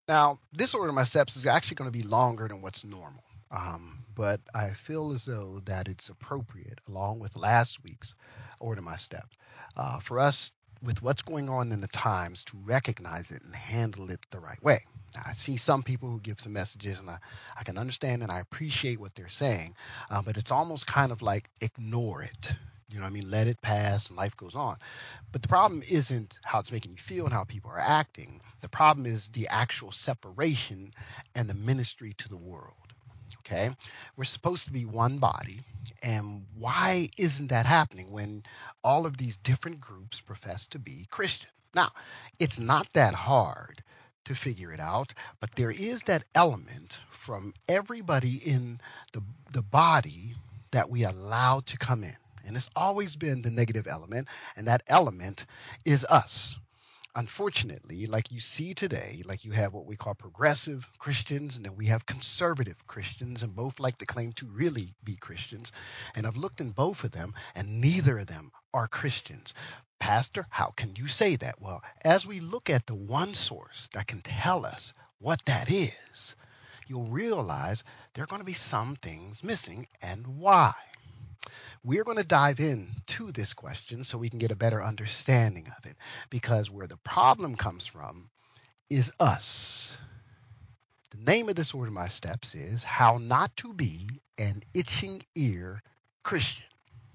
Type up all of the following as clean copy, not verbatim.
Now, this order of my steps is actually going to be longer than what's normal. But I feel as though that it's appropriate, along with last week's order of my steps, for us with what's going on in the times to recognize it and handle it the right way. Now, I see some people who give some messages, and I can understand and I appreciate what they're saying, but it's almost kind of like ignore it. You know what I mean? Let it pass and life goes on. But the problem isn't how it's making you feel and how people are acting. The problem is the actual separation and the ministry to the world. Okay? We're supposed to be one body. And why isn't that happening when all of these different groups profess to be Christian? Now, it's not that hard to figure it out, but there is that element from everybody in the, the body that we allow to come in. And it's always been the negative element, and that element is us. Unfortunately, like you see today, like you have what we call progressive Christians, and then we have conservative Christians, and both like to claim to really be Christians. And I've looked in both of them, and neither of them are Christians. Pastor, how can you say that? Well, as we look at the one source that can tell us what that is, you'll realize there are going to be some things missing and why. We're going to dive into this question so we can get a better understanding of it. Because where the problem comes from is us. The name of this order of my steps is How Not to Be an Itching Ear Christian.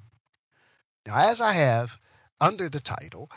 Now, as I have under the title,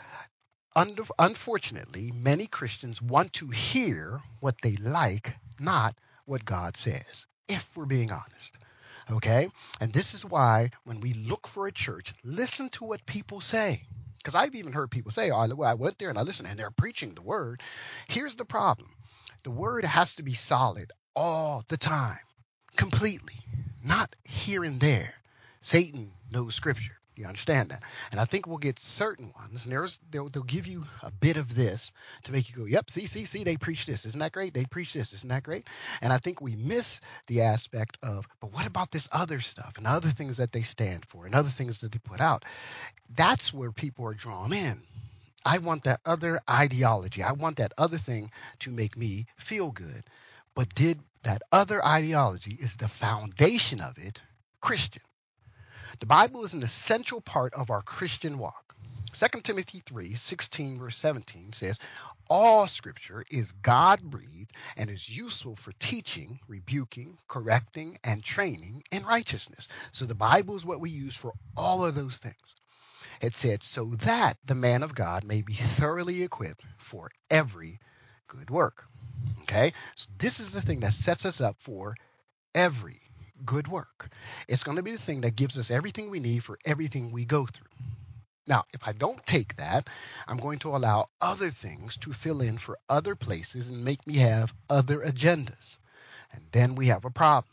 unfortunately, many Christians want to hear what they like, not what God says, if we're being honest. Okay? And this is why when we look for a church, listen to what people say. Because I've even heard people say, oh, well, I went there and I listened and they're preaching the word. Here's the problem: the word has to be solid all the time, completely, not here and there. Satan knows scripture. You understand that? And I think we'll get certain ones, and they'll give you a bit of this to make you go, yep, see, they preach this. Isn't that great? They preach this. Isn't that great? And I think we miss the aspect of, but what about this other stuff and other things that they stand for and other things that they put out? That's where people are drawn in. I want that other ideology. I want that other thing to make me feel good. But did that other ideology, is the foundation of it Christian? The Bible is an essential part of our Christian walk. 2 Timothy 3:16 verse 17 says, all scripture is God breathed and is useful for teaching, rebuking, correcting, and training in righteousness. So the Bible is what we use for all of those things. It said, so that the man of God may be thoroughly equipped for every good work. Okay? So this is the thing that sets us up for every good work. It's going to be the thing that gives us everything we need for everything we go through. Now, if I don't take that, I'm going to allow other things to fill in for other places and make me have other agendas. And then we have a problem.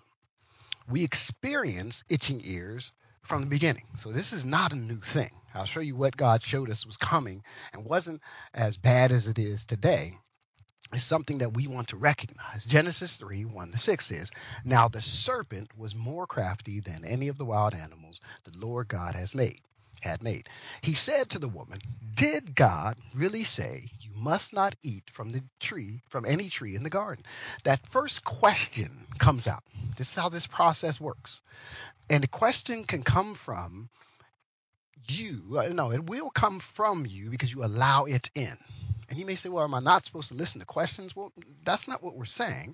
We experience itching ears from the beginning. So this is not a new thing. I'll show you what God showed us was coming and wasn't as bad as it is today. Is something that we want to recognize. Genesis 3:1-6 says, now the serpent was more crafty than any of the wild animals the Lord God had made. He said to the woman, did God really say you must not eat from any tree in the garden? That first question comes out. This is how this process works. And the question can come from you. No, it will come from you because you allow it in. And you may say, well, am I not supposed to listen to questions? Well, that's not what we're saying.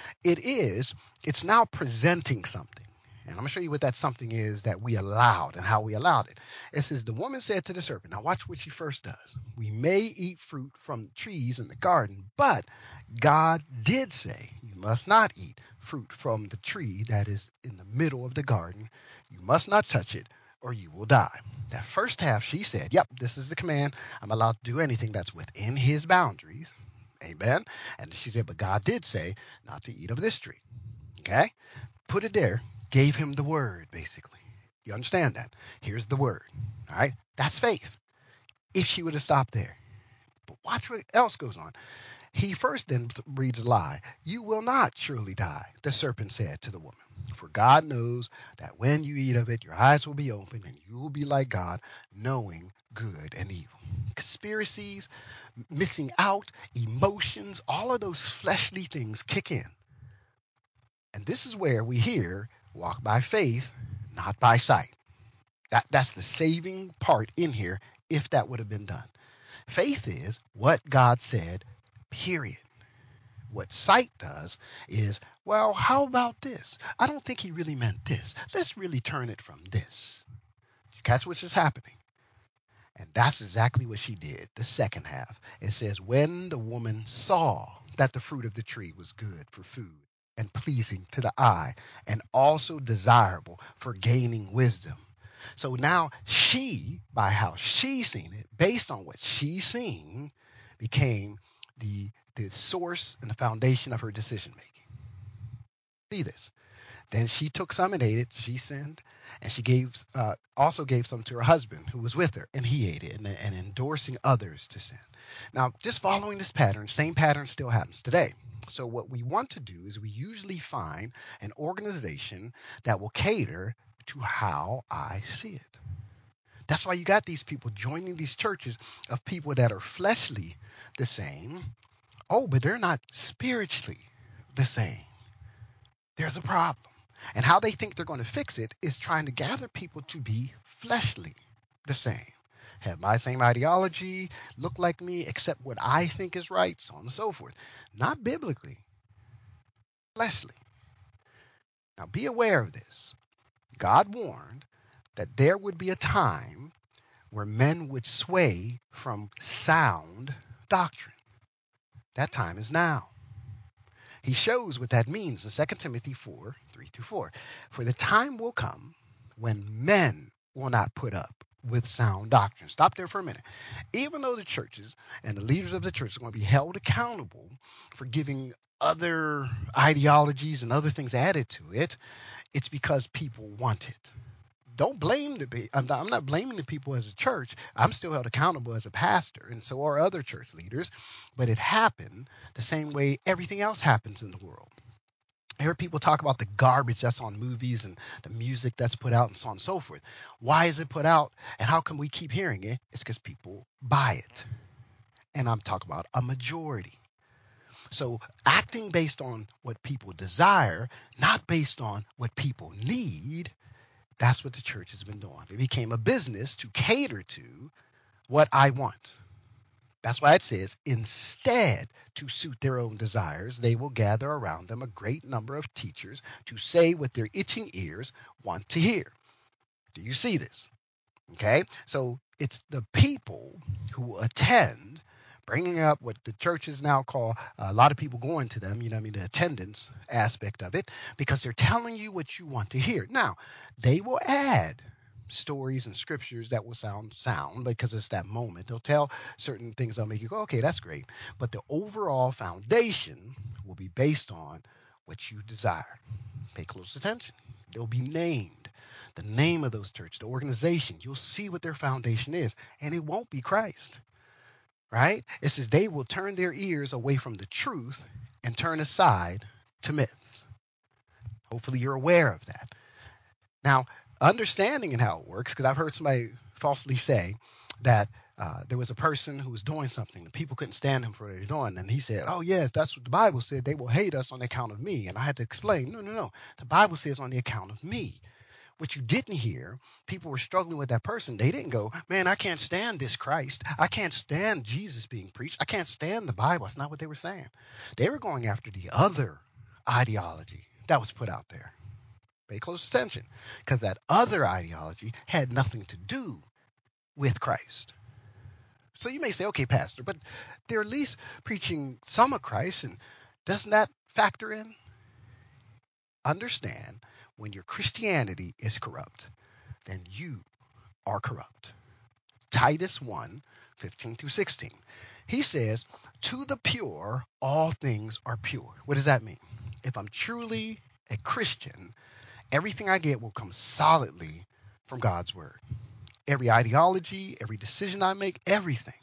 It's now presenting something. And I'm going to show you what that something is that we allowed and how we allowed it. It says, the woman said to the serpent, now watch what she first does. We may eat fruit from trees in the garden, but God did say, you must not eat fruit from the tree that is in the middle of the garden. You must not touch it or you will die. That first half, she said, yep, this is the command. I'm allowed to do anything that's within his boundaries. Amen. And she said, but God did say not to eat of this tree. Okay? Put it there, gave him the word, basically. You understand that? Here's the word. All right? That's faith. If she would have stopped there. But watch what else goes on. He first then reads a lie. You will not surely die, the serpent said to the woman. For God knows that when you eat of it, your eyes will be opened and you will be like God, knowing good and evil. Conspiracies, missing out, emotions, all of those fleshly things kick in. And this is where we hear, walk by faith, not by sight. That's the saving part in here if that would have been done. Faith is what God said, period. What sight does is, well, how about this? I don't think he really meant this. Let's really turn it from this. You catch what's just happening? And that's exactly what she did. The second half. It says, when the woman saw that the fruit of the tree was good for food and pleasing to the eye and also desirable for gaining wisdom. So now she, by how she's seen it, based on what she's seen, became the source and the foundation of her decision making. See this. Then she took some and ate it. She sinned, and she also gave some to her husband who was with her, and he ate it, and endorsing others to sin. Now, just following this pattern, same pattern still happens today. So what we want to do is we usually find an organization that will cater to how I see it. That's why you got these people joining these churches of people that are fleshly the same. Oh, but they're not spiritually the same. There's a problem. And how they think they're going to fix it is trying to gather people to be fleshly the same. Have my same ideology, look like me, accept what I think is right, so on and so forth. Not biblically, fleshly. Now be aware of this. God warned that there would be a time where men would sway from sound doctrine. That time is now. He shows what that means in 2 Timothy 4, 3-4. For the time will come when men will not put up with sound doctrine. Stop there for a minute. Even though the churches and the leaders of the church are going to be held accountable for giving other ideologies and other things added to it, it's because people want it. Don't blame I'm not blaming the people as a church. I'm still held accountable as a pastor, and so are other church leaders. But it happened the same way everything else happens in the world. I hear people talk about the garbage that's on movies and the music that's put out and so on and so forth. Why is it put out, and how come we keep hearing it? It's because people buy it. And I'm talking about a majority. So acting based on what people desire, not based on what people need, that's what the church has been doing. It became a business to cater to what I want. That's why it says, instead, to suit their own desires, they will gather around them a great number of teachers to say what their itching ears want to hear. Do you see this? Okay, so it's the people who attend, bringing up what the churches now call a lot of people going to them, the attendance aspect of it, because they're telling you what you want to hear. Now, they will add stories and scriptures that will sound because it's that moment. They'll tell certain things that'll make you go, okay, that's great. But the overall foundation will be based on what you desire. Pay close attention. They'll be named. The name of those churches, the organization, you'll see what their foundation is, and it won't be Christ, right? It says they will turn their ears away from the truth and turn aside to myths. Hopefully you're aware of that. Now, understanding in how it works, because I've heard somebody falsely say that there was a person who was doing something, and people couldn't stand him for what they're doing, and he said, oh yeah, if that's what the Bible said, they will hate us on the account of me. And I had to explain, no. The Bible says on the account of me. What you didn't hear, people were struggling with that person. They didn't go, man, I can't stand this Christ. I can't stand Jesus being preached. I can't stand the Bible. That's not what they were saying. They were going after the other ideology that was put out there. Pay close attention, because that other ideology had nothing to do with Christ. So you may say, okay, Pastor, but they're at least preaching some of Christ, and doesn't that factor in? Understand, when your Christianity is corrupt, then you are corrupt. Titus 1, 15-16. He says, to the pure, all things are pure. What does that mean? If I'm truly a Christian, everything I get will come solidly from God's word. Every ideology, every decision I make, everything.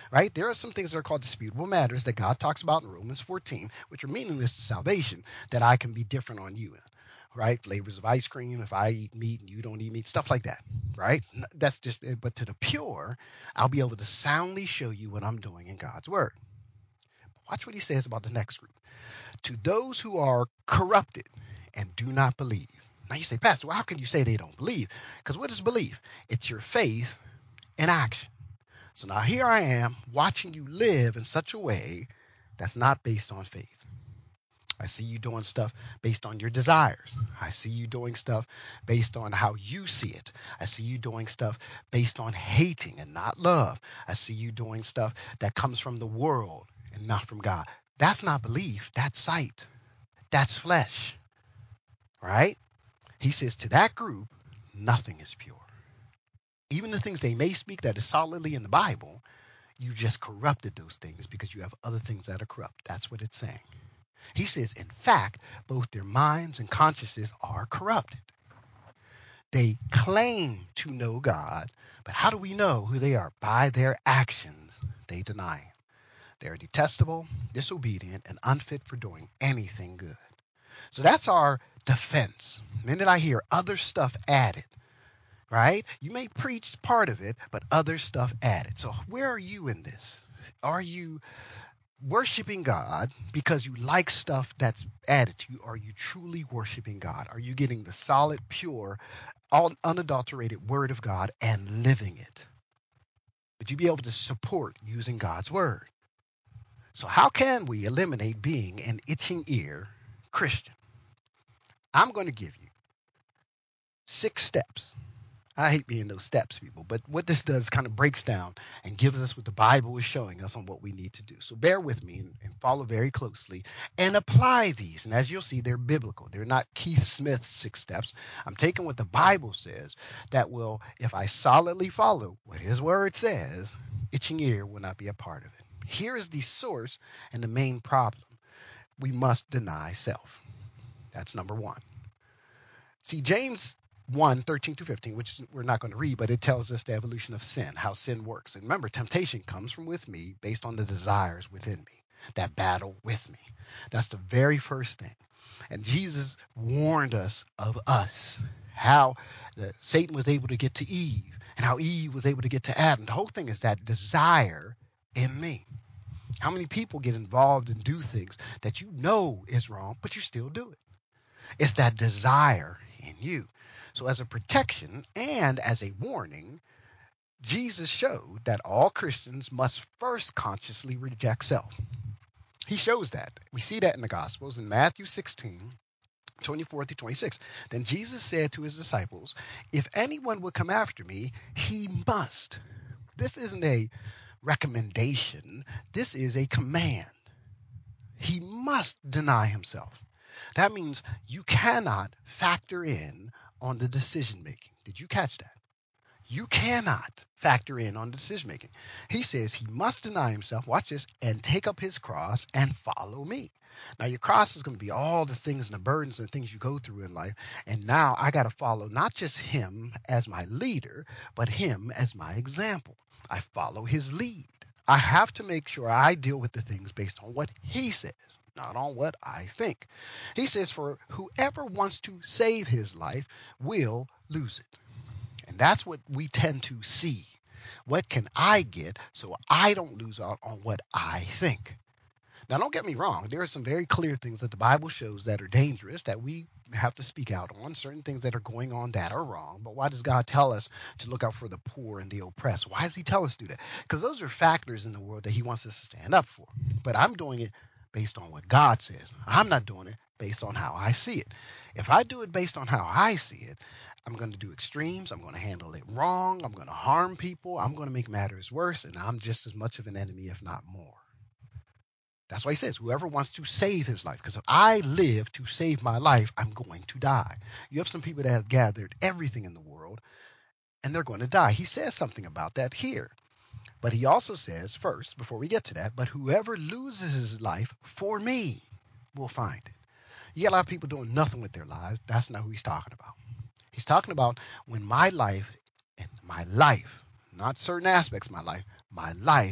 right? There are some things that are called disputable matters that God talks about in Romans 14, which are meaningless to salvation, that I can be different on you in, right? Flavors of ice cream, if I eat meat and you don't eat meat, stuff like that, right? That's just it. But to the pure, I'll be able to soundly show you what I'm doing in God's word. Watch what he says about the next group. To those who are corrupted and do not believe. Now you say, Pastor, well, how can you say they don't believe? Because what is belief? It's your faith in action. So now here I am watching you live in such a way that's not based on faith. I see you doing stuff based on your desires. I see you doing stuff based on how you see it. I see you doing stuff based on hating and not love. I see you doing stuff that comes from the world and not from God. That's not belief. That's sight. That's flesh, right? He says to that group, nothing is pure. Even the things they may speak that is solidly in the Bible, you just corrupted those things because you have other things that are corrupt. That's what it's saying. He says, in fact, both their minds and consciences are corrupted. They claim to know God, but how do we know who they are? By their actions, they deny him. They are detestable, disobedient, and unfit for doing anything good. So that's our defense. The minute I hear other stuff added, right? You may preach part of it, but other stuff added. So where are you in this? Are you worshiping God because you like stuff that's added to you? Are you truly worshiping God? Are you getting the solid, pure, unadulterated word of God and living it? Would you be able to support using God's word? So how can we eliminate being an itching ear Christian? I'm going to give you 6 steps. I hate being those steps, people, but what this does kind of breaks down and gives us what the Bible is showing us on what we need to do. So bear with me and follow very closely and apply these. And as you'll see, they're biblical. They're not Keith Smith's 6 steps. I'm taking what the Bible says that will, if I solidly follow what his word says, itching ear will not be a part of it. Here is the source and the main problem. We must deny self. That's number 1. See, James 1:13-15, which we're not going to read, but it tells us the evolution of sin, how sin works. And remember, temptation comes from with me based on the desires within me, that battle with me. That's the very first thing. And Jesus warned us of us, how Satan was able to get to Eve and how Eve was able to get to Adam. The whole thing is that desire in me. How many people get involved and do things that you know is wrong, but you still do it? It's that desire in you. So as a protection and as a warning, Jesus showed that all Christians must first consciously reject self. He shows that. We see that in the Gospels in Matthew 16:24-26. Then Jesus said to his disciples, if anyone would come after me, he must. This isn't a recommendation. This is a command. He must deny himself. That means you cannot factor in on the decision making. Did you catch that? You cannot factor in on the decision making. He says he must deny himself, watch this, and take up his cross and follow me. Now, your cross is going to be all the things and the burdens and things you go through in life. And now I got to follow not just him as my leader, but him as my example. I follow his lead. I have to make sure I deal with the things based on what he says, not on what I think. He says, for whoever wants to save his life will lose it. And that's what we tend to see. What can I get so I don't lose out on what I think? Now, don't get me wrong. There are some very clear things that the Bible shows that are dangerous that we have to speak out on, certain things that are going on that are wrong. But why does God tell us to look out for the poor and the oppressed? Why does he tell us to do that? Because those are factors in the world that he wants us to stand up for. But I'm doing it based on what God says. I'm not doing it based on how I see it. If I do it based on how I see it, I'm going to do extremes. I'm going to handle it wrong. I'm going to harm people. I'm going to make matters worse. And I'm just as much of an enemy, if not more. That's why he says, whoever wants to save his life, because if I live to save my life, I'm going to die. You have some people that have gathered everything in the world, and they're going to die. He says something about that here. But he also says, first, before we get to that, but whoever loses his life for me will find it. You got a lot of people doing nothing with their lives. That's not who he's talking about. He's talking about when my life, not certain aspects of my life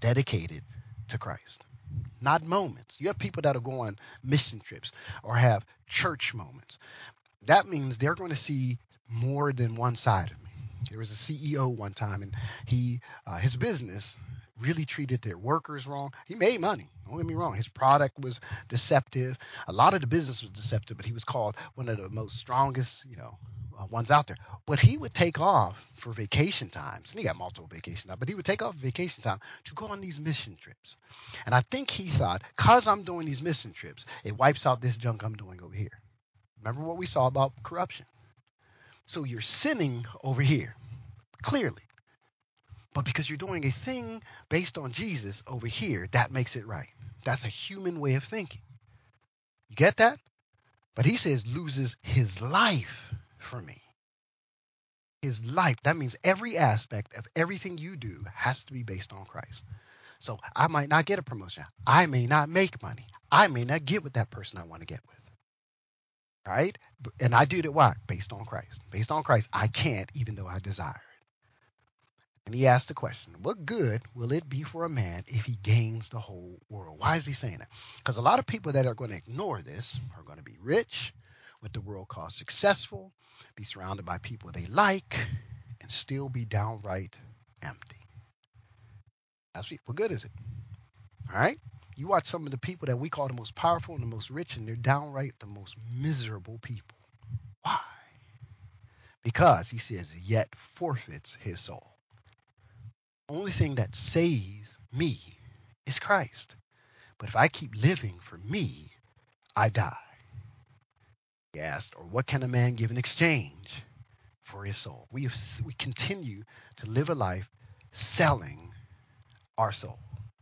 dedicated to Christ, not moments. You have people that will go on mission trips or have church moments. That means they're going to see more than one side of me. There was a CEO one time, and his business really treated their workers wrong. He made money. Don't get me wrong. His product was deceptive. A lot of the business was deceptive, but he was called one of the most strongest, ones out there. But he would take off for vacation times, and he got multiple vacation times, but he would take off vacation time to go on these mission trips. And I think he thought, because I'm doing these mission trips, it wipes out this junk I'm doing over here. Remember what we saw about corruption. So you're sinning over here, clearly. But because you're doing a thing based on Jesus over here, that makes it right. That's a human way of thinking. You get that? But he says loses his life for me. His life. That means every aspect of everything you do has to be based on Christ. So I might not get a promotion. I may not make money. I may not get with that person I want to get with. Right? And I do that why? Based on Christ. Based on Christ, I can't, even though I desire it. And he asked the question, what good will it be for a man if he gains the whole world? Why is he saying that? Because a lot of people that are going to ignore this are going to be rich, what the world calls successful, be surrounded by people they like, and still be downright empty. What good is it? All right? You watch some of the people that we call the most powerful and the most rich, and they're downright the most miserable people. Why? Because he says, yet forfeits his soul. Only thing that saves me is Christ. But if I keep living for me, I die. He asked, or what can a man give in exchange for his soul? We continue to live a life selling our soul.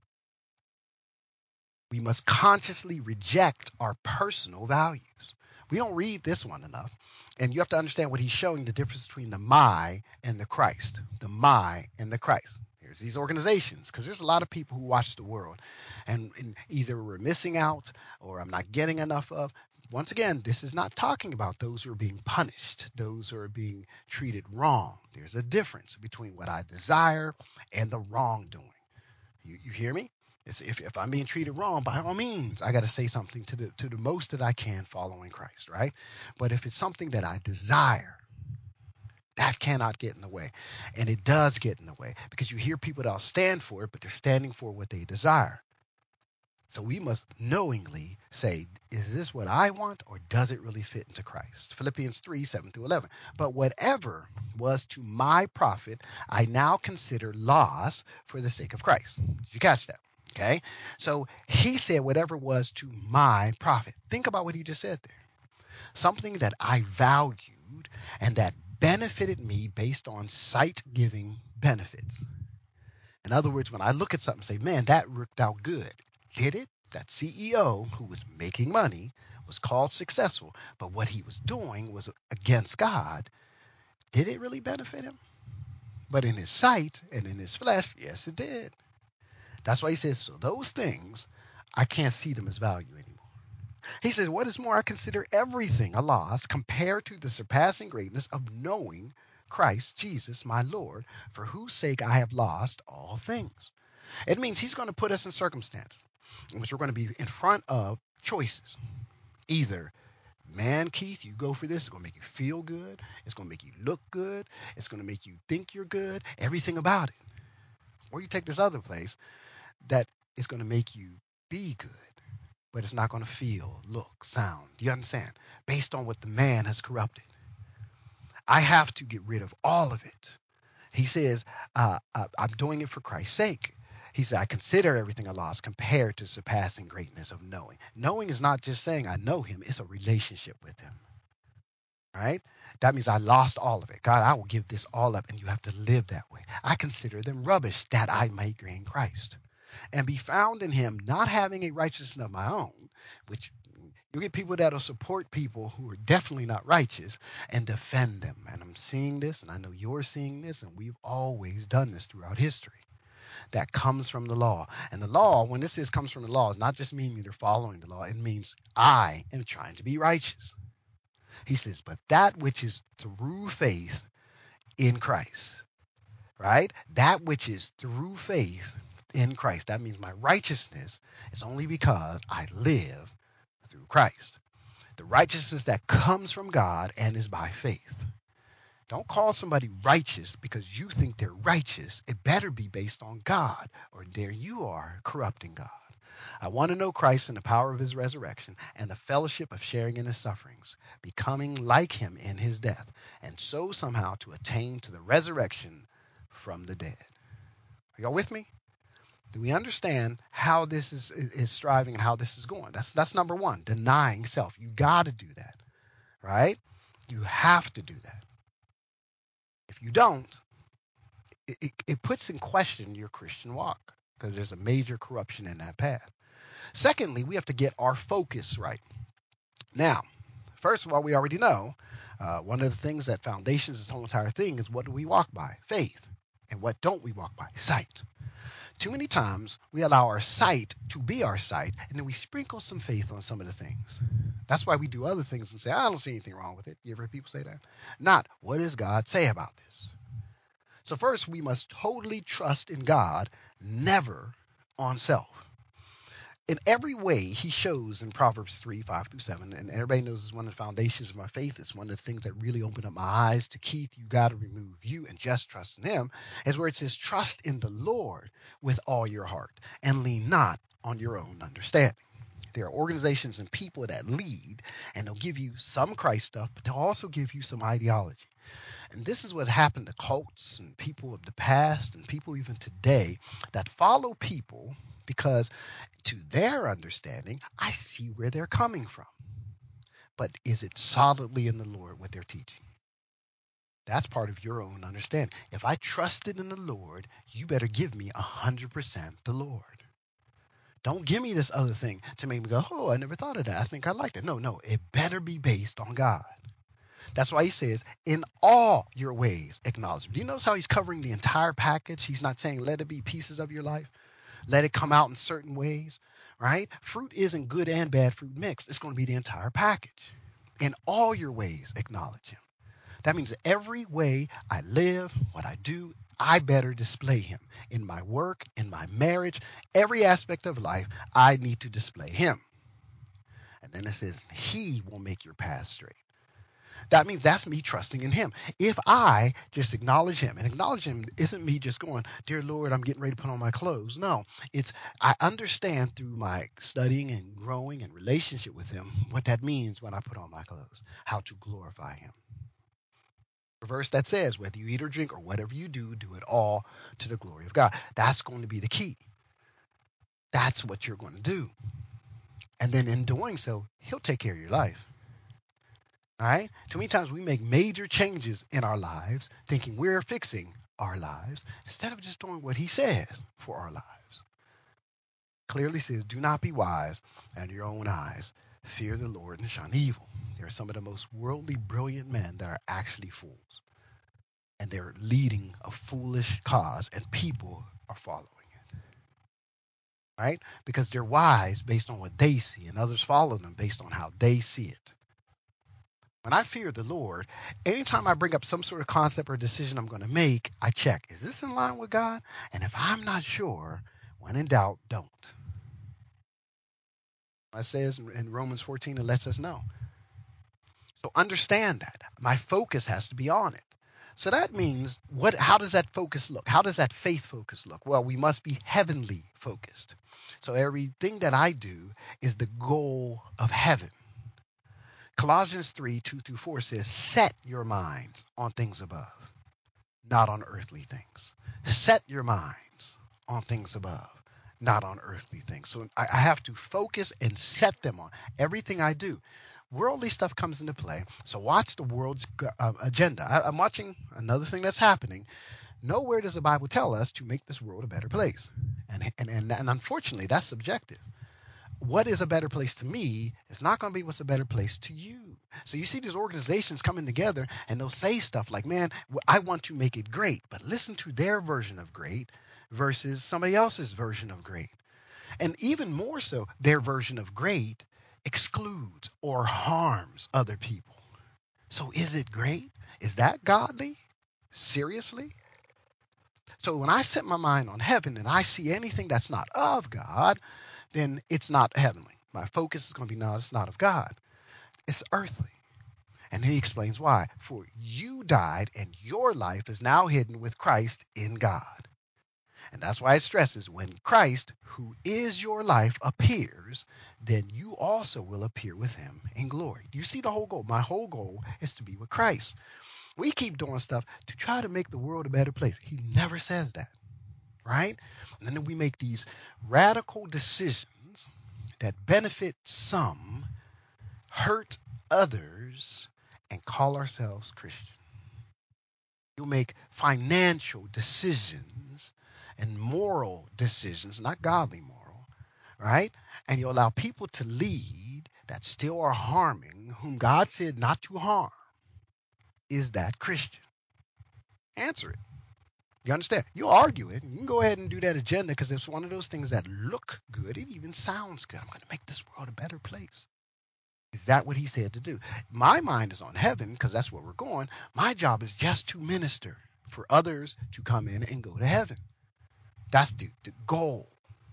We must consciously reject our personal values. We don't read this one enough. And you have to understand what he's showing, the difference between the my and the Christ. The my and the Christ. There's these organizations, because there's a lot of people who watch the world. And either we're missing out or I'm not getting enough of. Once again, this is not talking about those who are being punished, those who are being treated wrong. There's a difference between what I desire and the wrongdoing. You hear me? If I'm being treated wrong, by all means, I got to say something to the most that I can following Christ, right? But if it's something that I desire, that cannot get in the way. And it does get in the way because you hear people that'll stand for it, but they're standing for what they desire. So we must knowingly say, is this what I want or does it really fit into Christ? Philippians 3:7-11. But whatever was to my profit, I now consider loss for the sake of Christ. Did you catch that? Okay. So he said whatever was to my profit. Think about what he just said there. Something that I valued and that benefited me based on sight-giving benefits. In other words, when I look at something and say, man, that worked out good. Did it? That CEO who was making money was called successful, but what he was doing was against God. Did it really benefit him? But in his sight and in his flesh, yes, it did. That's why he says, so those things, I can't see them as value anymore. He says, what is more, I consider everything a loss compared to the surpassing greatness of knowing Christ Jesus, my Lord, for whose sake I have lost all things. It means he's going to put us in circumstances in which we're going to be in front of choices. Either, man, Keith, you go for this, it's going to make you feel good, it's going to make you look good, it's going to make you think you're good, everything about it. Or you take this other place that is going to make you be good, but it's not going to feel, look, sound. Do you understand? Based on what the man has corrupted. I have to get rid of all of it. He says, I'm doing it for Christ's sake. He said, I consider everything a loss compared to surpassing greatness of knowing. Knowing is not just saying I know him, it's a relationship with him. Right? That means I lost all of it. God, I will give this all up, and you have to live that way. I consider them rubbish that I may gain Christ and be found in him, not having a righteousness of my own, which you get people that'll support people who are definitely not righteous and defend them. And I'm seeing this, and I know you're seeing this, and we've always done this throughout history. That comes from the law. And the law, when this says comes from the law, is not just meaning they're following the law. It means I am trying to be righteous. He says, but that which is through faith in Christ, right? That which is through faith in Christ. That means my righteousness is only because I live through Christ. The righteousness that comes from God and is by faith. Don't call somebody righteous because you think they're righteous. It better be based on God, or there you are corrupting God. I want to know Christ and the power of his resurrection and the fellowship of sharing in his sufferings, becoming like him in his death, and so somehow to attain to the resurrection from the dead. Are y'all with me? Do we understand how this is striving and how this is going? That's number one, denying self. You got to do that, right? You have to do that. If you don't, it puts in question your Christian walk because there's a major corruption in that path. Secondly, we have to get our focus right. Now, first of all, we already know one of the things that foundations this whole entire thing is, what do we walk by? Faith. And what don't we walk by? Sight. Too many times we allow our sight to be our sight, and then we sprinkle some faith on some of the things. That's why we do other things and say, I don't see anything wrong with it. You ever heard people say that? Not, what does God say about this? So first, we must totally trust in God, never on self. In every way, he shows in Proverbs 3, 5 through 7, and everybody knows it's one of the foundations of my faith. It's one of the things that really opened up my eyes to Keith. You got to remove you and just trust in him, is where it says, trust in the Lord with all your heart and lean not on your own understanding. There are organizations and people that lead, and they'll give you some Christ stuff, but they'll also give you some ideology. And this is what happened to cults and people of the past and people even today that follow people because to their understanding, I see where they're coming from. But is it solidly in the Lord what they're teaching? That's part of your own understanding. If I trusted in the Lord, you better give me 100% the Lord. Don't give me this other thing to make me go, oh, I never thought of that. I think I liked it. No, it better be based on God. That's why he says, in all your ways, acknowledge him. Do you notice how he's covering the entire package? He's not saying, let it be pieces of your life. Let it come out in certain ways, right? Fruit isn't good and bad fruit mixed. It's going to be the entire package. In all your ways, acknowledge him. That means that every way I live, what I do, I better display him. In my work, in my marriage, every aspect of life, I need to display him. And then it says, he will make your path straight. That means that's me trusting in him. If I just acknowledge him, and acknowledge him isn't me just going, dear Lord, I'm getting ready to put on my clothes. No, it's I understand through my studying and growing and relationship with him what that means when I put on my clothes, how to glorify him. A verse that says, whether you eat or drink or whatever you do, do it all to the glory of God. That's going to be the key. That's what you're going to do. And then in doing so, he'll take care of your life. All right? Too many times we make major changes in our lives thinking we're fixing our lives instead of just doing what he says for our lives. Clearly says, do not be wise in your own eyes. Fear the Lord and shun evil. There are some of the most worldly, brilliant men that are actually fools. And they're leading a foolish cause, and people are following it. Right? Because they're wise based on what they see, and others follow them based on how they see it. When I fear the Lord, anytime I bring up some sort of concept or decision I'm going to make, I check, is this in line with God? And if I'm not sure, when in doubt, don't. It says in Romans 14, it lets us know. So understand that. My focus has to be on it. So that means, how does that focus look? How does that faith focus look? Well, we must be heavenly focused. So everything that I do is the goal of heaven. Colossians 3, 2 through 4 says, set your minds on things above, not on earthly things. Set your minds on things above, not on earthly things. So I have to focus and set them on everything I do. Worldly stuff comes into play. So watch the world's agenda. I'm watching another thing that's happening. Nowhere does the Bible tell us to make this world a better place. And unfortunately, that's subjective. What is a better place to me is not going to be what's a better place to you. So you see these organizations coming together and they'll say stuff like, man, I want to make it great, but listen to their version of great versus somebody else's version of great. And even more so, their version of great excludes or harms other people. So is it great? Is that godly? Seriously? So when I set my mind on heaven and I see anything that's not of God, then it's not heavenly. My focus is going to be, no, it's not of God. It's earthly. And then he explains why. For you died, and your life is now hidden with Christ in God. And that's why it stresses when Christ, who is your life, appears, then you also will appear with him in glory. Do you see the whole goal? My whole goal is to be with Christ. We keep doing stuff to try to make the world a better place. He never says that, right? And then we make these radical decisions that benefit some, hurt others, and call ourselves Christian. You'll make financial decisions and moral decisions, not godly moral, right? And you allow people to lead that still are harming, whom God said not to harm. Is that Christian? Answer it. You understand? You argue it. You can go ahead and do that agenda because it's one of those things that look good. It even sounds good. I'm going to make this world a better place. Is that what he said to do? My mind is on heaven because that's where we're going. My job is just to minister for others to come in and go to heaven. That's the goal.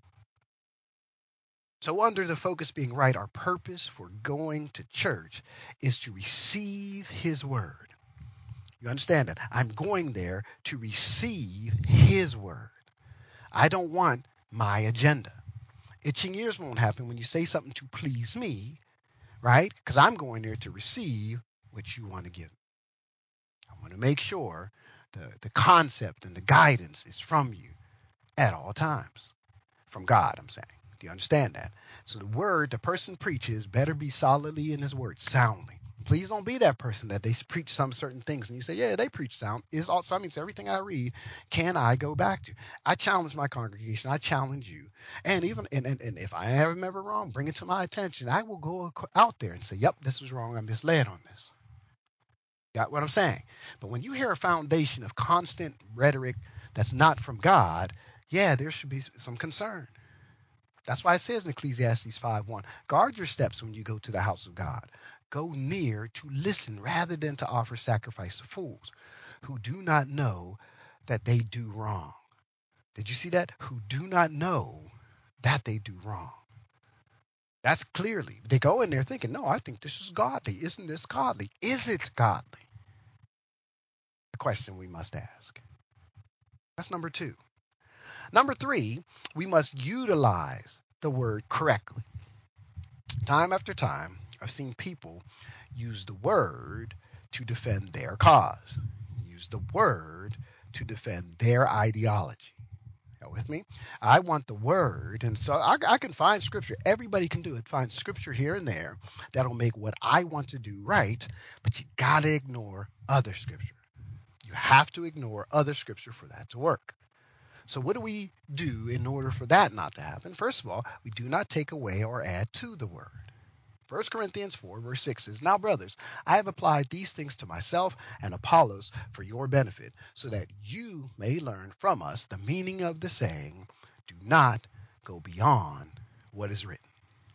So under the focus being right, our purpose for going to church is to receive his word. You understand that? I'm going there to receive his word. I don't want my agenda. Itching ears won't happen when you say something to please me, right? Because I'm going there to receive what you want to give. I want to make sure the concept and the guidance is from you at all times. From God, I'm saying. Do you understand that? So the word the person preaches better be solidly in his word, soundly. Please don't be that person that they preach some certain things and you say, yeah, they preach sound. Is also, I mean, so everything I read, can I go back to? I challenge my congregation. I challenge you. And even and if I am ever wrong, bring it to my attention. I will go out there and say, yep, this was wrong. I misled on this. Got what I'm saying? But when you hear a foundation of constant rhetoric that's not from God, yeah, there should be some concern. That's why it says in Ecclesiastes 5:1, guard your steps when you go to the house of God. Go near to listen rather than to offer sacrifice to fools who do not know that they do wrong. Did you see that? Who do not know that they do wrong. That's clearly. They go in there thinking, no, I think this is godly. Isn't this godly? Is it godly? The question we must ask. That's number 2. Number 3, we must utilize the word correctly. Time after time, I've seen people use the word to defend their cause, use the word to defend their ideology. You with me? I want the word, and so I can find scripture. Everybody can do it. Find scripture here and there that'll make what I want to do right, but you got to ignore other scripture. You have to ignore other scripture for that to work. So what do we do in order for that not to happen? First of all, we do not take away or add to the word. 1 Corinthians 4, verse 6 says, now, brothers, I have applied these things to myself and Apollos for your benefit, so that you may learn from us the meaning of the saying, do not go beyond what is written.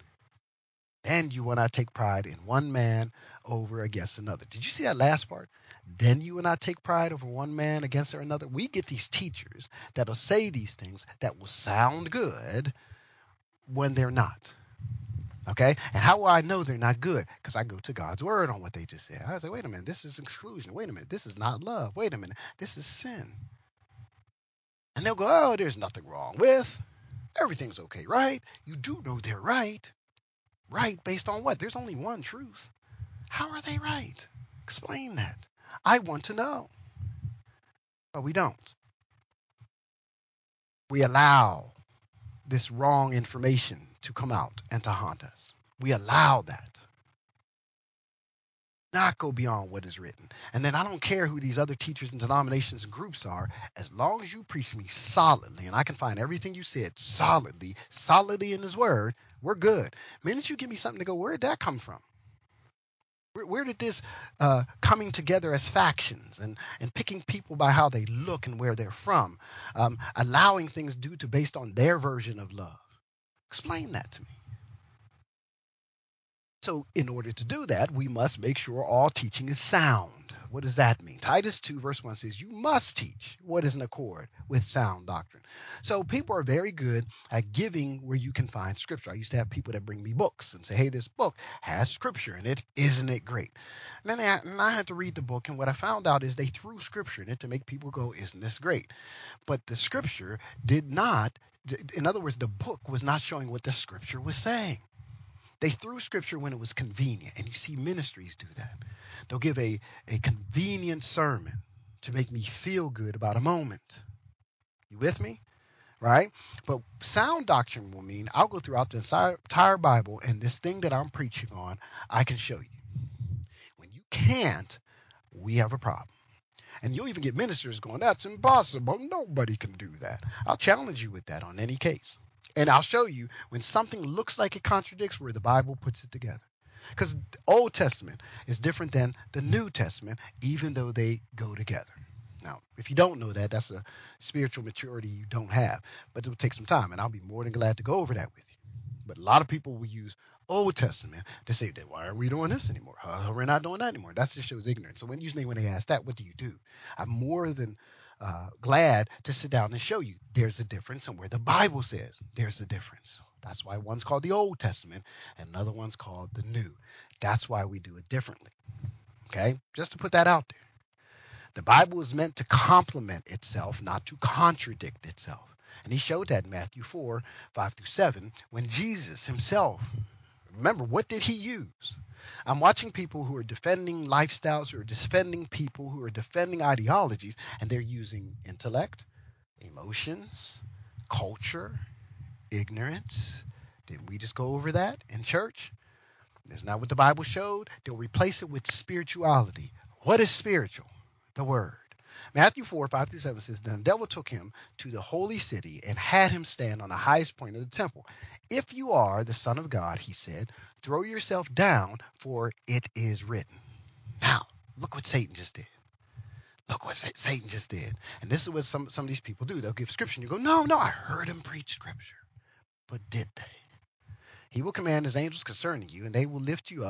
And you will not take pride in one man over against another. Did you see that last part? Then you will not take pride over one man against another. We get these teachers that'll say these things that will sound good when they're not. Okay? And how will I know they're not good? Because I go to God's word on what they just said. I say, wait a minute, this is exclusion. Wait a minute, this is not love. Wait a minute, this is sin. And they'll go, oh, there's nothing wrong with. Everything's okay, right? You do know they're right. Right based on what? There's only one truth. How are they right? Explain that. I want to know. But we don't. We allow this wrong information to come out and to haunt us. We allow that. Not go beyond what is written. And then I don't care who these other teachers and denominations and groups are, as long as you preach me solidly, and I can find everything you said solidly in his word, we're good. The minute you give me something to go, where did that come from? Where did this coming together as factions and picking people by how they look and where they're from, allowing things due to based on their version of love? Explain that to me. So, in order to do that, we must make sure all teaching is sound. What does that mean? Titus 2, verse 1 says, you must teach what is in accord with sound doctrine. So, people are very good at giving where you can find scripture. I used to have people that bring me books and say, hey, this book has scripture in it. Isn't it great? And then I had to read the book, and what I found out is they threw scripture in it to make people go, isn't this great? But the scripture did not, in other words, the book was not showing what the scripture was saying. They threw scripture when it was convenient, and you see ministries do that. They'll give a convenient sermon to make me feel good about a moment. You with me? Right? But sound doctrine will mean I'll go throughout the entire Bible, and this thing that I'm preaching on, I can show you. When you can't, we have a problem. And you'll even get ministers going, that's impossible. Nobody can do that. I'll challenge you with that on any case. And I'll show you when something looks like it contradicts where the Bible puts it together. Because the Old Testament is different than the New Testament, even though they go together. Now, if you don't know that, that's a spiritual maturity you don't have. But it'll take some time, and I'll be more than glad to go over that with you. But a lot of people will use Old Testament to say that why are we doing this anymore? We're not doing that anymore. That just shows ignorance. So usually when they ask that, what do? I'm more than glad to sit down and show you there's a difference, and where the Bible says there's a difference. That's why one's called the Old Testament and another one's called the New. That's why we do it differently. Okay? Just to put that out there. The Bible is meant to complement itself, not to contradict itself. And he showed that in Matthew 4, 5 through 7, when Jesus himself, remember, what did he use? I'm watching people who are defending lifestyles, who are defending people, who are defending ideologies, and they're using intellect, emotions, culture, ignorance. Didn't we just go over that in church? That's not what the Bible showed. They'll replace it with spirituality. What is spiritual? The word. Matthew 4, 5 through 7 says, then the devil took him to the holy city and had him stand on the highest point of the temple. If you are the Son of God, he said, throw yourself down, for it is written. Now, look what Satan just did. Look what Satan just did. And this is what some of these people do. They'll give scripture and you go, no, I heard him preach scripture. But did they? He will command his angels concerning you, and they will lift you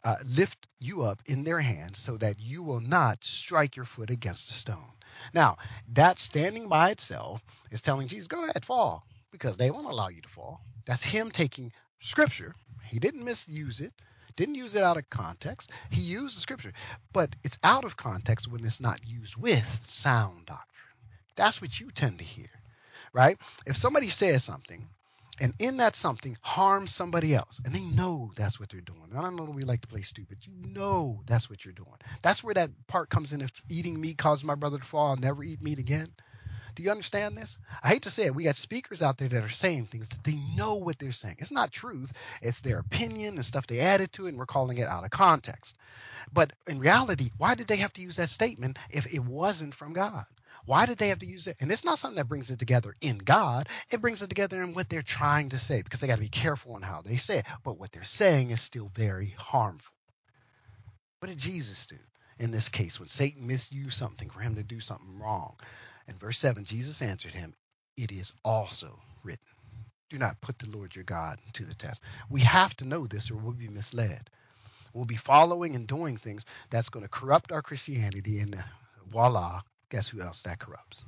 up in their hands, so that you will not strike your foot against a stone. Now, that standing by itself is telling Jesus, go ahead, fall, because they won't allow you to fall. That's him taking scripture. He didn't misuse it, didn't use it out of context. He used the scripture, but it's out of context when it's not used with sound doctrine. That's what you tend to hear, right? If somebody says something, and in that something harms somebody else, and they know that's what they're doing. I don't know that we like to play stupid. You know that's what you're doing. That's where that part comes in. If eating meat causes my brother to fall, I'll never eat meat again. Do you understand this? I hate to say it. We got speakers out there that are saying things that they know what they're saying. It's not truth. It's their opinion and stuff they added to it, and we're calling it out of context. But in reality, why did they have to use that statement if it wasn't from God? Why did they have to use it? And it's not something that brings it together in God. It brings it together in what they're trying to say, because they got to be careful on how they say it. But what they're saying is still very harmful. What did Jesus do in this case when Satan misused something for him to do something wrong? In verse 7, Jesus answered him, it is also written. Do not put the Lord your God to the test. We have to know this or we'll be misled. We'll be following and doing things that's going to corrupt our Christianity, and voila, guess who else that corrupts?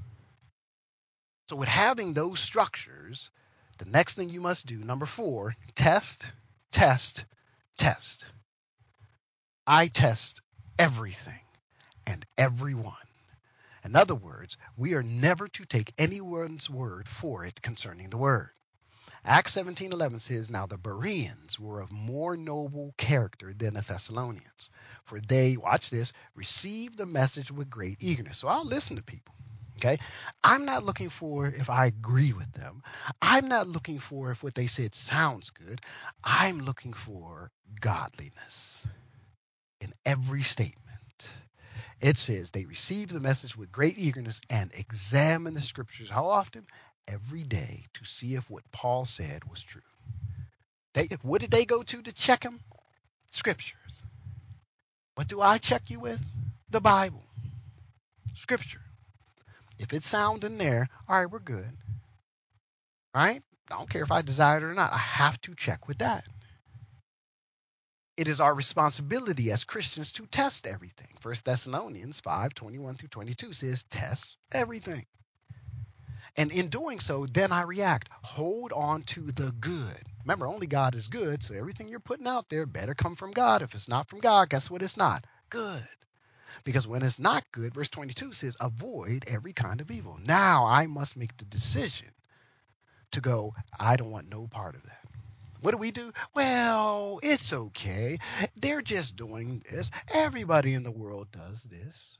So with having those structures, the next thing you must do, number 4, test, test, test. I test everything and everyone. In other words, we are never to take anyone's word for it concerning the word. Acts 17:11 says, now the Bereans were of more noble character than the Thessalonians, for they, watch this, received the message with great eagerness. So I'll listen to people. Okay, I'm not looking for if I agree with them. I'm not looking for if what they said sounds good. I'm looking for godliness in every statement. It says they received the message with great eagerness and examined the scriptures. How often? Every day, to see if what Paul said was true. What did they go to check him? Scriptures. What do I check you with? The Bible. Scripture. If it's sound in there, all right, we're good. Right? I don't care if I desire it or not. I have to check with that. it is our responsibility as Christians to test everything. 1 Thessalonians 5:21-22 says, test everything. And in doing so, then I react. Hold on to the good. Remember, only God is good, so everything you're putting out there better come from God. If it's not from God, guess what? It's not good. Because when it's not good, verse 22 says, avoid every kind of evil. Now I must make the decision to go, I don't want no part of that. What do we do? Well, it's okay. They're just doing this. Everybody in the world does this,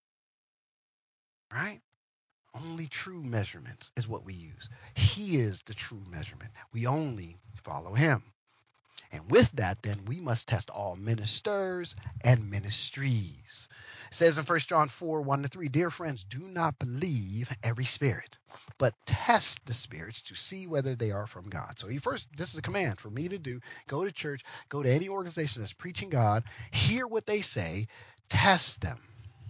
right? Only true measurements is what we use. He is the true measurement. We only follow him. And with that, then we must test all ministers and ministries. It says in 1 John 4:1-3, dear friends, do not believe every spirit, but test the spirits to see whether they are from God. So this is a command for me to do. Go to church, go to any organization that's preaching God, hear what they say, test them.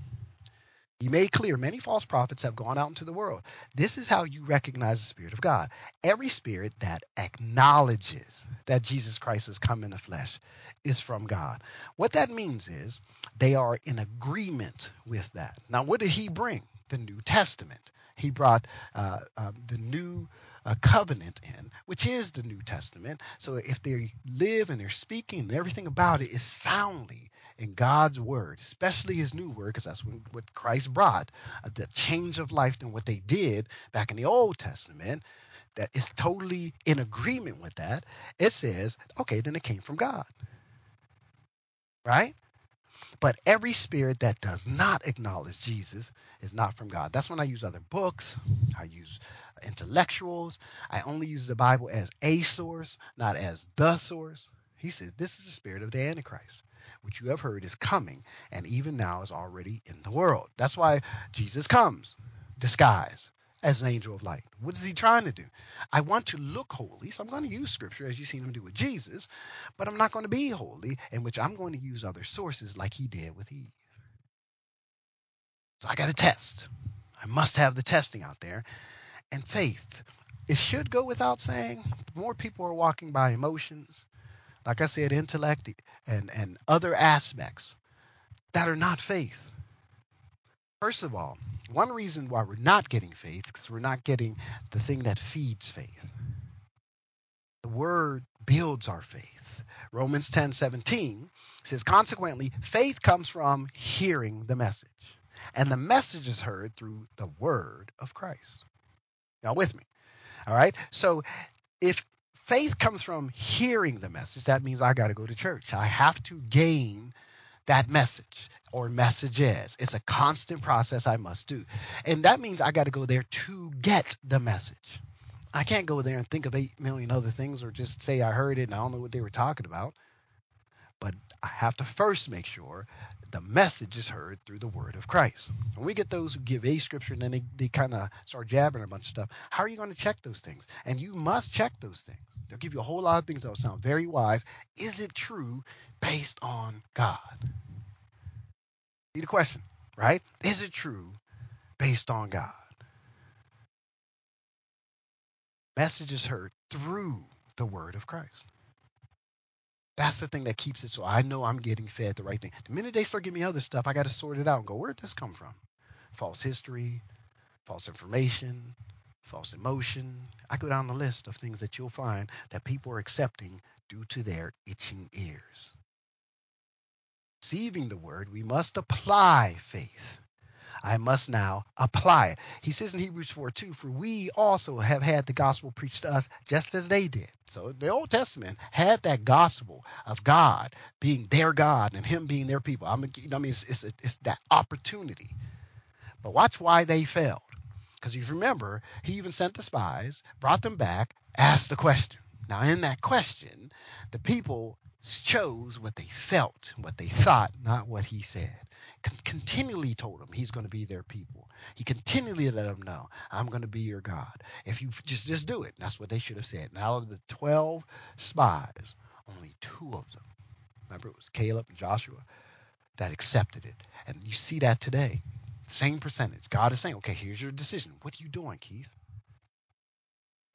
He made clear many false prophets have gone out into the world. This is how you recognize the Spirit of God. Every spirit that acknowledges that Jesus Christ has come in the flesh is from God. What that means is they are in agreement with that. Now, what did he bring? The New Testament. He brought the new covenant in, which is the New Testament. So if they live and they're speaking and everything about it is soundly in God's word, especially his new word, because that's what Christ brought, the change of life than what they did back in the Old Testament, that is totally in agreement with that, it says, okay, then it came from God, right? But every spirit that does not acknowledge Jesus is not from God. That's when I use other books. I use intellectuals. I only use the Bible as a source, not as the source. He says this is the spirit of the Antichrist, which you have heard is coming and even now is already in the world. That's why Jesus comes disguised as an angel of light. What is he trying to do? I want to look holy, so I'm going to use scripture as you've seen him do with Jesus, but I'm not going to be holy, in which I'm going to use other sources like he did with Eve. So I got to test. I must have the testing out there. And faith. It should go without saying, more people are walking by emotions, like I said, intellect and other aspects that are not faith. First of all, one reason why we're not getting faith is because we're not getting the thing that feeds faith. The word builds our faith. Romans 10:17 says, consequently, faith comes from hearing the message. And the message is heard through the word of Christ. Y'all with me? All right. So if faith comes from hearing the message, that means I got to go to church. I have to gain that message or messages. It's a constant process I must do. And that means I got to go there to get the message. I can't go there and think of 8 million other things or just say I heard it and I don't know what they were talking about. But I have to first make sure the message is heard through the word of Christ. When we get those who give a scripture and then they kind of start jabbering a bunch of stuff, how are you going to check those things? And you must check those things. They'll give you a whole lot of things that will sound very wise. Is it true based on God? See the question, right? Is it true based on God? Message is heard through the word of Christ. That's the thing that keeps it so I know I'm getting fed the right thing. The minute they start giving me other stuff, I got to sort it out and go, where did this come from? False history, false information, false emotion. I go down the list of things that you'll find that people are accepting due to their itching ears. Receiving the word, we must apply faith. I must now apply it. He says in Hebrews 4:2, for we also have had the gospel preached to us just as they did. So the Old Testament had that gospel of God being their God and him being their people. It's that opportunity. But watch why they failed. Because you remember, he even sent the spies, brought them back, asked the question. Now, in that question, the people chose what they felt, what they thought, not what he said. Continually told them he's going to be their people. He continually let them know, I'm going to be your God. If you just do it. That's what they should have said. And out of the 12 spies, only 2 of them, remember it was Caleb and Joshua, that accepted it. And you see that today. Same percentage. God is saying, okay, here's your decision. What are you doing, Keith?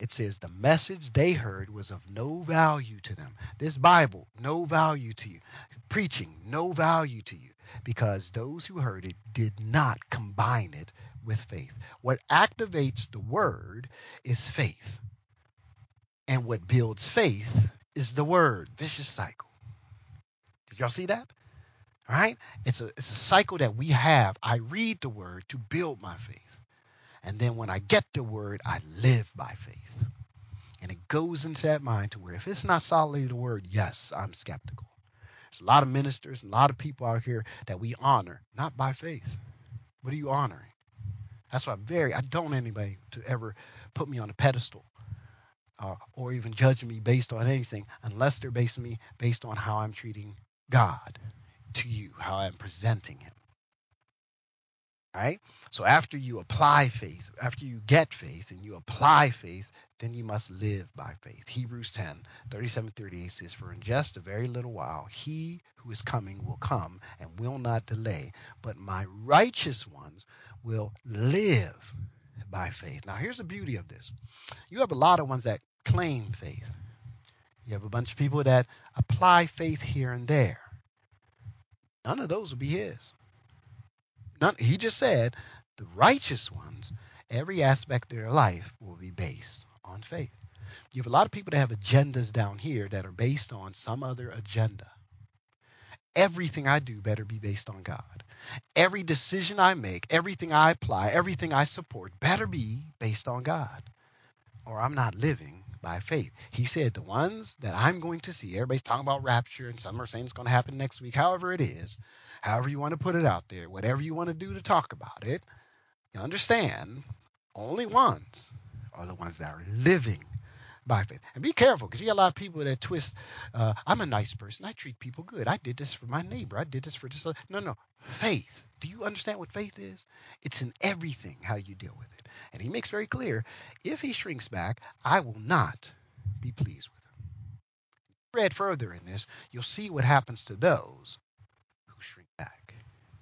It says the message they heard was of no value to them. This Bible, no value to you. Preaching, no value to you, because those who heard it did not combine it with faith. What activates the word is faith. And what builds faith is the word. Vicious cycle. Did y'all see that? All right? It's a cycle that we have. I read the word to build my faith. And then when I get the word, I live by faith. And it goes into that mind to where if it's not solidly the word, yes, I'm skeptical. There's a lot of ministers, a lot of people out here that we honor, not by faith. What are you honoring? That's why I don't want anybody to ever put me on a pedestal or even judge me based on anything unless they're basing me based on how I'm treating God to you, how I'm presenting him. Right? So after you apply faith, after you get faith and you apply faith, then you must live by faith. Hebrews 10:37-38 says, for in just a very little while, he who is coming will come and will not delay, but my righteous ones will live by faith. Now, here's the beauty of this. You have a lot of ones that claim faith. You have a bunch of people that apply faith here and there. None of those will be his. He just said the righteous ones, every aspect of their life will be based on faith. You have a lot of people that have agendas down here that are based on some other agenda. Everything I do better be based on God. Every decision I make, everything I apply, everything I support better be based on God, or I'm not living by faith. He said the ones that I'm going to see, everybody's talking about rapture and some are saying it's going to happen next week, however it is, however you want to put it out there, whatever you want to do to talk about it, you understand, only ones are the ones that are living by faith. And be careful, because you got a lot of people that twist, I'm a nice person. I treat people good. I did this for my neighbor. I did this for this. No. Faith. Do you understand what faith is? It's in everything how you deal with it. And he makes very clear, if he shrinks back, I will not be pleased with him. Read further in this, you'll see what happens to those who shrink back.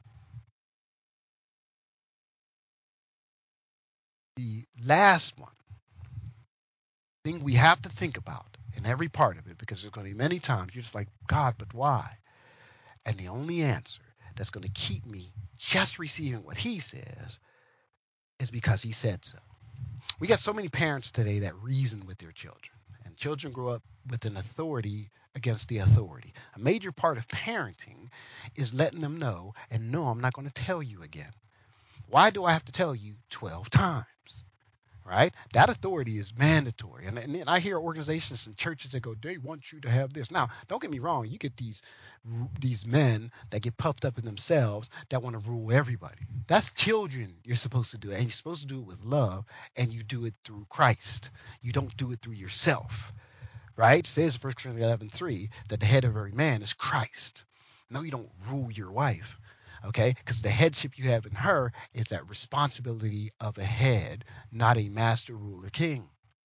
The last one, thing we have to think about in every part of it, because there's going to be many times you're just like, God, but why? And the only answer that's going to keep me just receiving what he says is because he said so. We got so many parents today that reason with their children, and children grow up with an authority against the authority. A major part of parenting is letting them know, and no, I'm not going to tell you again. Why do I have to tell you 12 times? Right? That authority is mandatory. And I hear organizations and churches that go, they want you to have this. Now, don't get me wrong. You get these men that get puffed up in themselves that want to rule everybody. That's children you're supposed to do it. And you're supposed to do it with love, and you do it through Christ. You don't do it through yourself. Right? It says in 1 Corinthians 11:3 that the head of every man is Christ. No, you don't rule your wife. Okay, because the headship you have in her is that responsibility of a head, not a master ruler king.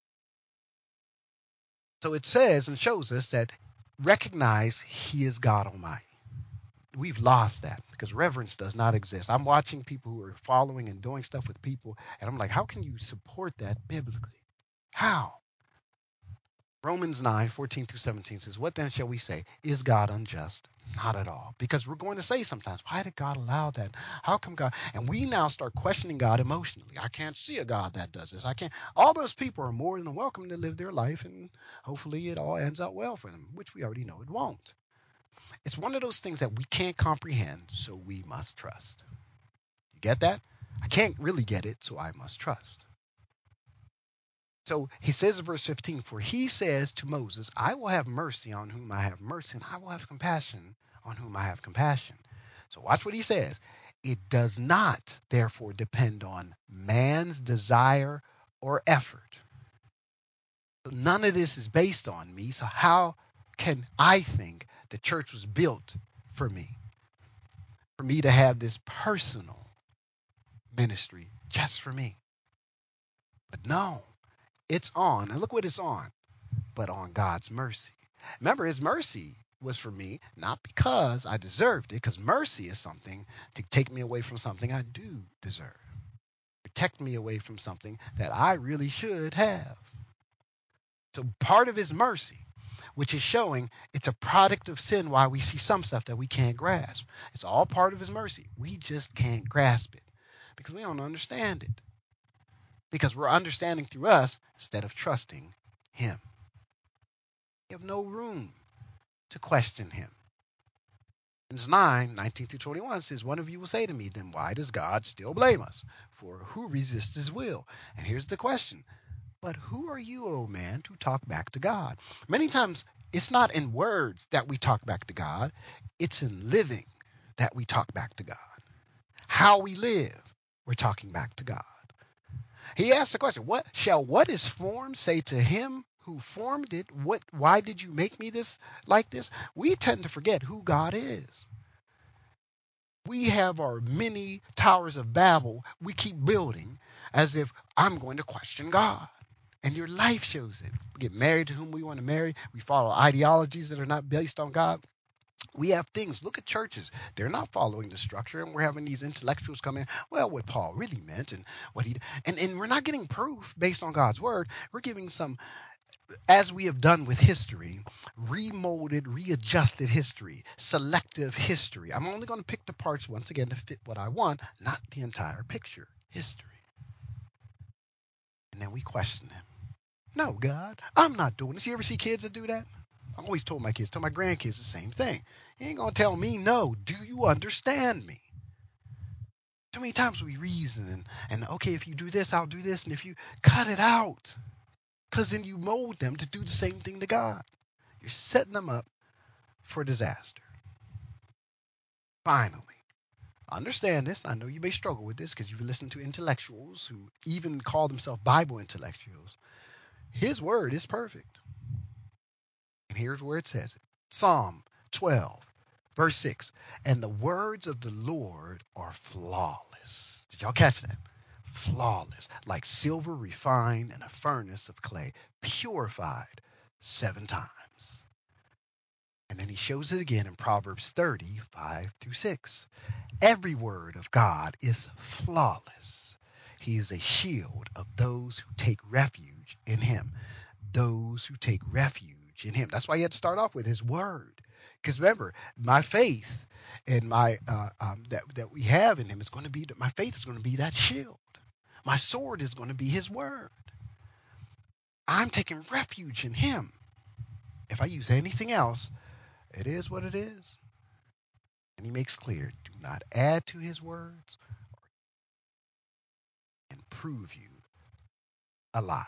So it says and shows us that recognize he is God Almighty. We've lost that because reverence does not exist. I'm watching people who are following and doing stuff with people, and I'm like, how can you support that biblically? How? Romans 9:14-17 says, what then shall we say? Is God unjust? Not at all. Because we're going to say sometimes, why did God allow that? How come God? And we now start questioning God emotionally. I can't see a God that does this. I can't. All those people are more than welcome to live their life, and hopefully it all ends out well for them, which we already know it won't. It's one of those things that we can't comprehend, so we must trust. You get that? I can't really get it, so I must trust. So he says in verse 15, for he says to Moses, I will have mercy on whom I have mercy, and I will have compassion on whom I have compassion. So watch what he says. It does not, therefore, depend on man's desire or effort. So none of this is based on me. So how can I think the church was built for me? For me to have this personal ministry just for me. But no, it's on. And look what it's on. But on God's mercy. Remember, his mercy was for me, not because I deserved it, because mercy is something to take me away from something I do deserve. Protect me away from something that I really should have. So part of his mercy, which is showing it's a product of sin why we see some stuff that we can't grasp. It's all part of his mercy. We just can't grasp it because we don't understand it. Because we're understanding through us instead of trusting him. We have no room to question him. Romans 9:19 through 21 says, one of you will say to me, then why does God still blame us? For who resists his will? And here's the question. But who are you, O man, to talk back to God? Many times it's not in words that we talk back to God. It's in living that we talk back to God. How we live, we're talking back to God. He asked the question, what is formed say to him who formed it? Why did you make me this like this? We tend to forget who God is. We have our many towers of Babel we keep building as if I'm going to question God. And your life shows it. We get married to whom we want to marry. We follow ideologies that are not based on God. We have things. Look at churches. They're not following the structure, and we're having these intellectuals come in. Well, what Paul really meant and what he and we're not getting proof based on God's word. We're giving some, as we have done with history, remolded, readjusted history, selective history. I'm only going to pick the parts once again to fit what I want, not the entire picture. History. And then we question him. No, God, I'm not doing this. You ever see kids that do that? I always told my kids, tell my grandkids the same thing. You ain't going to tell me no. Do you understand me? Too many times we reason and okay, if you do this, I'll do this. And if you cut it out, because then you mold them to do the same thing to God. You're setting them up for disaster. Finally, understand this. I know you may struggle with this because you listen to intellectuals who even call themselves Bible intellectuals. His word is perfect. And here's where it says it. Psalm 12, verse 6. And the words of the Lord are flawless. Did y'all catch that? Flawless, like silver refined in a furnace of clay, purified 7 times. And then he shows it again in Proverbs 30:5 through 6. Every word of God is flawless. He is a shield of those who take refuge in him. Those who take refuge in him. That's why he had to start off with his word. Because remember, my faith and my that we have in him is going to be, my faith is going to be that shield. My sword is going to be his word. I'm taking refuge in him. If I use anything else, it is what it is. And he makes clear, do not add to his words and prove you a liar.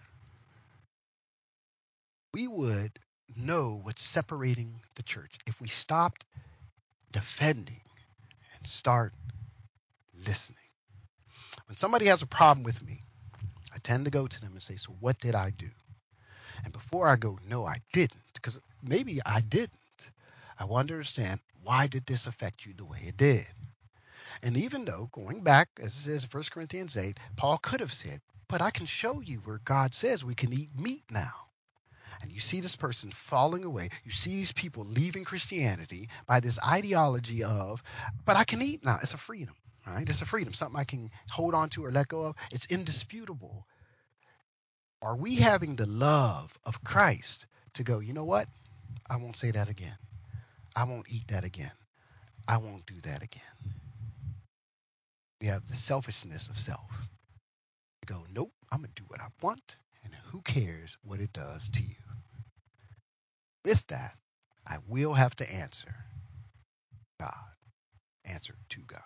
We would know what's separating the church if we stopped defending and start listening. When somebody has a problem with me, I tend to go to them and say, so what did I do? And before I go, no, I didn't, because maybe I didn't. I want to understand, why did this affect you the way it did? And even though, going back, as it says in 1 Corinthians 8, Paul could have said, but I can show you where God says we can eat meat now. And you see this person falling away. You see these people leaving Christianity by this ideology of, but I can eat now. It's a freedom, right? It's a freedom, something I can hold on to or let go of. It's indisputable. Are we having the love of Christ to go, you know what? I won't say that again. I won't eat that again. I won't do that again. We have the selfishness of self. We go, nope, I'm going to do what I want, and who cares what it does to you? With that, I will have to answer God. Answer to God.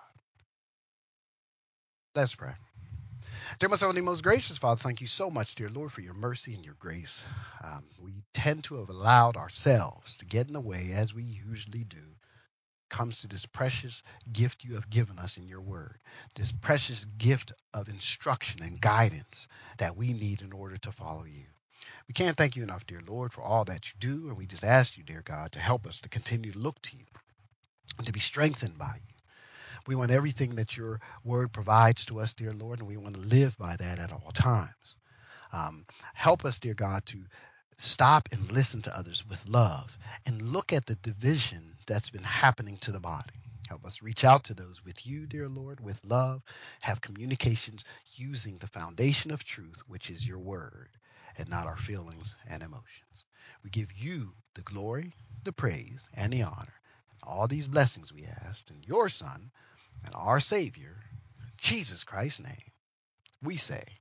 Let's pray. Dear most heavenly, most gracious Father, thank you so much, dear Lord, for your mercy and your grace. We tend to have allowed ourselves to get in the way, as we usually do, comes to this precious gift you have given us in your word, this precious gift of instruction and guidance that we need in order to follow you. We can't thank you enough, dear Lord, for all that you do, and we just ask you, dear God, to help us to continue to look to you and to be strengthened by you. We want everything that your word provides to us, dear Lord, and we want to live by that at all times. Help us, dear God, to stop and listen to others with love and look at the division that's been happening to the body. Help us reach out to those with you, dear Lord, with love, have communications using the foundation of truth, which is your word. and not our feelings and emotions. We give you the glory, the praise, and the honor. And all these blessings we ask in your Son and our Savior, Jesus Christ's name. We say,